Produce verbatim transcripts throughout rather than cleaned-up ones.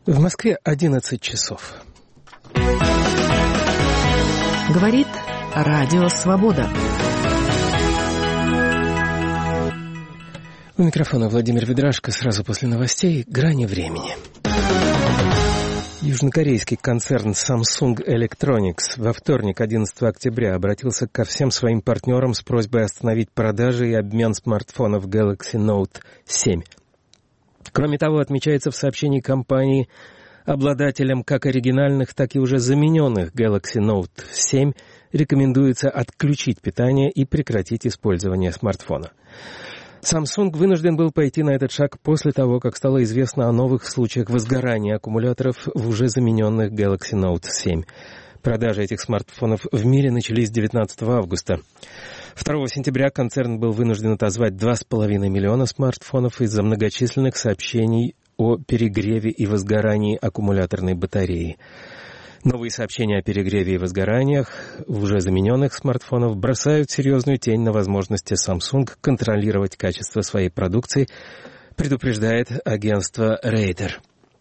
В Москве одиннадцать часов. Говорит Радио Свобода. У микрофона Владимир Ведрашко. Сразу после новостей «Грани времени». Южнокорейский концерн Samsung Electronics во вторник, одиннадцатого октября, обратился ко всем своим партнерам с просьбой остановить продажи и обмен смартфонов Galaxy Note семь. Кроме того, отмечается в сообщении компании, обладателям как оригинальных, так и уже замененных Galaxy Note семь рекомендуется отключить питание и прекратить использование смартфона. Samsung вынужден был пойти на этот шаг после того, как стало известно о новых случаях возгорания аккумуляторов в уже замененных Galaxy Note семь. Продажи этих смартфонов в мире начались девятнадцатого августа. второго сентября концерн был вынужден отозвать два с половиной миллиона смартфонов из-за многочисленных сообщений о перегреве и возгорании аккумуляторной батареи. Новые сообщения о перегреве и возгораниях в уже замененных смартфонов бросают серьезную тень на возможности Samsung контролировать качество своей продукции, предупреждает агентство Рейтер.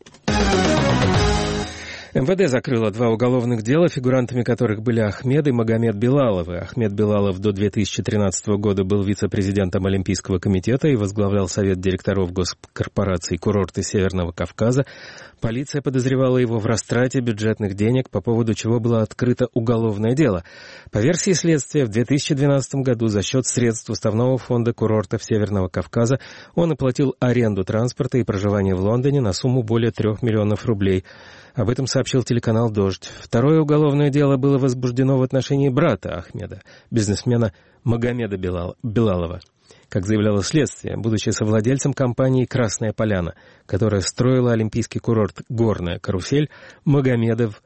эм вэ дэ закрыло два уголовных дела, фигурантами которых были Ахмед и Магомед Билаловы. Ахмед Билалов до две тысячи тринадцатого года был вице-президентом Олимпийского комитета и возглавлял совет директоров госкорпорации «Курорты Северного Кавказа». Полиция подозревала его в растрате бюджетных денег, по поводу чего было открыто уголовное дело. По версии следствия, в две тысячи двенадцатом году за счет средств Уставного фонда курортов Северного Кавказа он оплатил аренду транспорта и проживание в Лондоне на сумму более трех миллионов рублей. Об этом сообщил телеканал «Дождь». Второе уголовное дело было возбуждено в отношении брата Ахмеда, бизнесмена Магомеда Билалова. Как заявляло следствие, будучи совладельцем компании «Красная Поляна», которая строила олимпийский курорт «Горная карусель», Магомедов,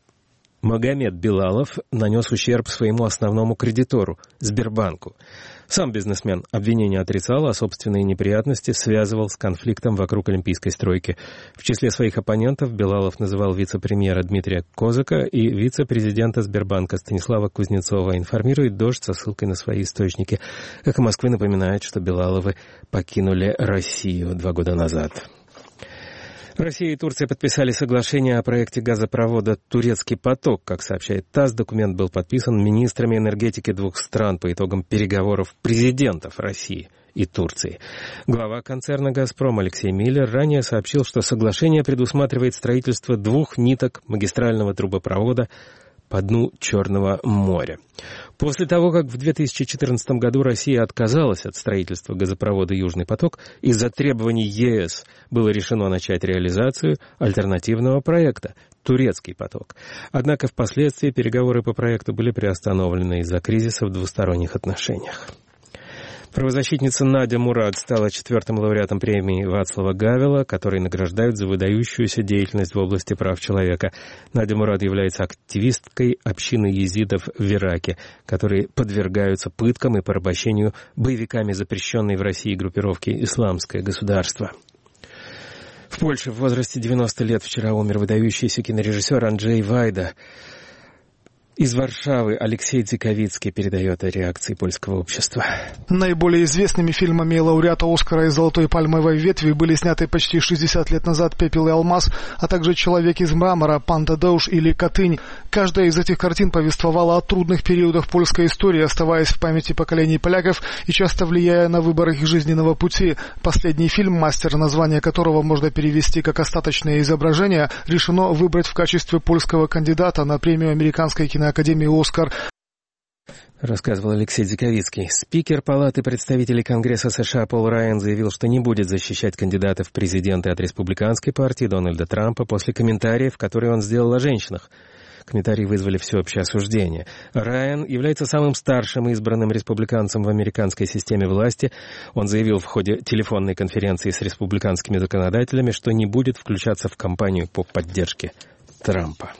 Магомед Билалов нанес ущерб своему основному кредитору – Сбербанку. Сам бизнесмен обвинения отрицал, а собственные неприятности связывал с конфликтом вокруг олимпийской стройки. В числе своих оппонентов Билалов называл вице-премьера Дмитрия Козака и вице-президента Сбербанка Станислава Кузнецова. Информирует «Дождь» со ссылкой на свои источники. «Эхо Москвы» напоминает, что Билаловы покинули Россию два года назад. Россия и Турция подписали соглашение о проекте газопровода «Турецкий поток». Как сообщает ТАСС, документ был подписан министрами энергетики двух стран по итогам переговоров президентов России и Турции. Глава концерна «Газпром» Алексей Миллер ранее сообщил, что соглашение предусматривает строительство двух ниток магистрального трубопровода по дну Черного моря. После того, как в две тысячи четырнадцатом году Россия отказалась от строительства газопровода «Южный поток», из-за требований ЕС было решено начать реализацию альтернативного проекта «Турецкий поток». Однако впоследствии переговоры по проекту были приостановлены из-за кризиса в двусторонних отношениях. Правозащитница Надя Мурад стала четвертым лауреатом премии Вацлава Гавела, который награждают за выдающуюся деятельность в области прав человека. Надя Мурад является активисткой общины езидов в Ираке, которые подвергаются пыткам и порабощению боевиками запрещенной в России группировки «Исламское государство». В Польше в возрасте девяноста лет вчера умер выдающийся кинорежиссер Анджей Вайда. Из Варшавы Алексей Дзиковицкий передает о реакции польского общества. Наиболее известными фильмами лауреата Оскара и «Золотой пальмовой ветви» были сняты почти шестьдесят лет назад «Пепел и алмаз», а также «Человек из мрамора», «Пан Тадеуш» или «Катынь». Каждая из этих картин повествовала о трудных периодах польской истории, оставаясь в памяти поколений поляков и часто влияя на выбор их жизненного пути. Последний фильм, «Мастер», название которого можно перевести как «Остаточное изображение», решено выбрать в качестве польского кандидата на премию Американской киноакадемии «Оскар». Рассказывал Алексей Дзиковицкий. Спикер Палаты представителей Конгресса США Пол Райан заявил, что не будет защищать кандидатов в президенты от республиканской партии Дональда Трампа после комментариев, которые он сделал о женщинах. Комментарии вызвали всеобщее осуждение. Райан является самым старшим избранным республиканцем в американской системе власти. Он заявил в ходе телефонной конференции с республиканскими законодателями, что не будет включаться в кампанию по поддержке Трампа.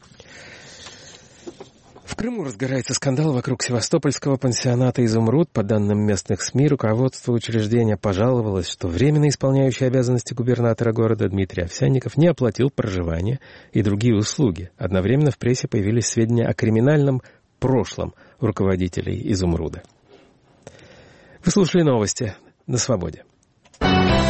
В Крыму разгорается скандал вокруг севастопольского пансионата «Изумруд». По данным местных СМИ, руководство учреждения пожаловалось, что временно исполняющий обязанности губернатора города Дмитрий Овсянников не оплатил проживание и другие услуги. Одновременно в прессе появились сведения о криминальном прошлом руководителей «Изумруда». Вы слушали новости на «Свободе».